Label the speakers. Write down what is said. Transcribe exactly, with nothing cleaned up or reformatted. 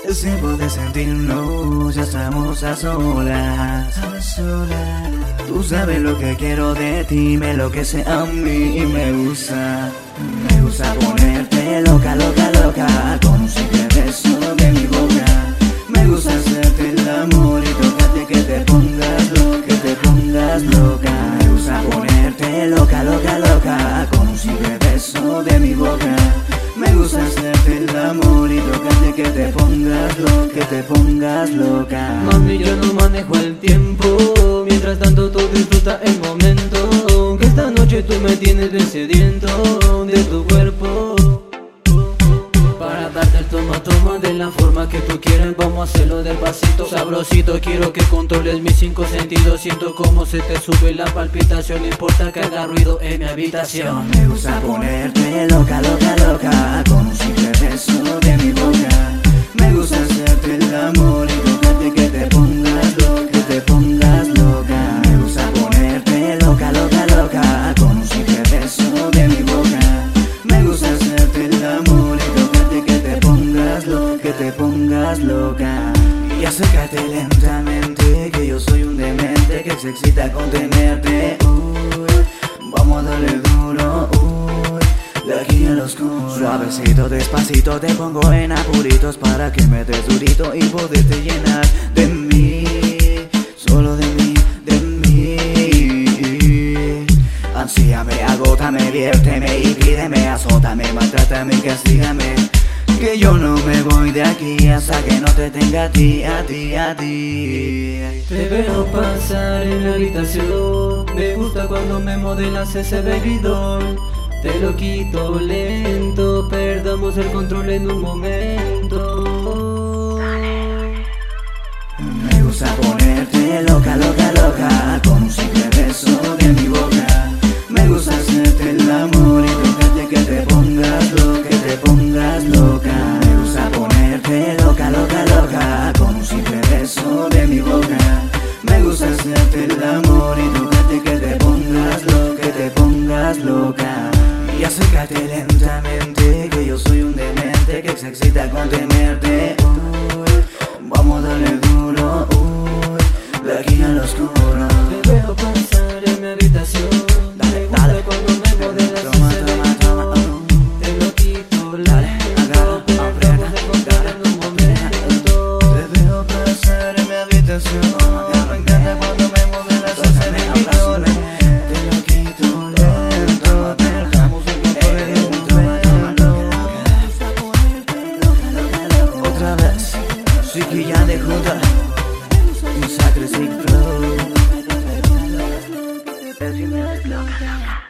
Speaker 1: Es tiempo de sentirnos, ya estamos a solas, a solas. Tú sabes lo que quiero de ti, me enloquece a mí y me gusta. Me gusta ponerte loca, loca, loca, con un simple beso de mi boca. Me gusta hacerte el amor y tocarte que te pongas loca, que te pongas loca. Me gusta ponerte loca, loca, loca, con un simple beso de mi boca. Me gusta hacerte el amor y tocarte que te pongas loca, que te pongas loca.
Speaker 2: Mami, yo no manejo el tiempo, mientras tanto tú disfruta el momento. Que esta noche tú me tienes bien sediento de tu cuerpo. Para darte el toma, toma de la forma que tú quieras. Vamos a hacerlo despacito, sabrosito. Quiero que controles mis cinco sentidos. Siento como se te sube la palpitación. No importa que haga ruido en mi habitación.
Speaker 1: Me gusta ponerte loca, loca, loca, con un simple beso de mi boca. Me gusta hacerte el amor y tocarte que te pongas loca, que te pongas loca. Me gusta ponerte loca, loca, loca, con un simple beso de mi boca. Me gusta hacerte el amor y tocarte que te pongas loca, que te pongas loca. Y acércate lentamente, que yo soy un demente que se excita con tenerte. Uy, vamos a darle duro, uy, de aquí al oscuro. Suavecito, despacito, te pongo en apuritos para que me des durito y poderte llenar de mí, solo de mí, de mí. Ansíame, agótame, viérteme y pídeme, azótame, maltrátame, castígame. Que yo no me voy de aquí hasta que no te tenga a ti, a ti, a ti.
Speaker 2: Te veo pasar en la habitación. Me gusta cuando me modelas ese baby doll. Te lo quito lento, perdamos el control en un momento.
Speaker 1: Me gusta ponerte loca, loca, loca, con un simple beso de mi boca. Me gusta hacerte el amor y tocarte que te pongas loca, que te pongas loca. Me gusta ponerte loca, loca, loca, con un simple beso de mi boca. Me gusta hacerte el amor y tocarte que te pongas loca, que te pongas loca. Y acércate lentamente, que yo soy un demente que se excita con tenerte. Uy, vamos a darle duro, uy, de aquí al oscuro.
Speaker 2: Te veo pasar en mi habitación.
Speaker 1: Dale, dale,
Speaker 2: cuando me modelas
Speaker 1: toma,
Speaker 2: ese
Speaker 1: toma,
Speaker 2: baby
Speaker 1: toma,
Speaker 2: doll. Te lo quito
Speaker 1: dale,
Speaker 2: lento,
Speaker 1: agarra,
Speaker 2: perdamos
Speaker 1: aprieta,
Speaker 2: el control en un momento.
Speaker 1: te veo pasar en mi habitación. Me encanta cuando me modelas ese baby doll. Te lo quito lento, dejamos el control en un momento. Otra vez, Siki ya de Junta, un Sacre Sig Flow.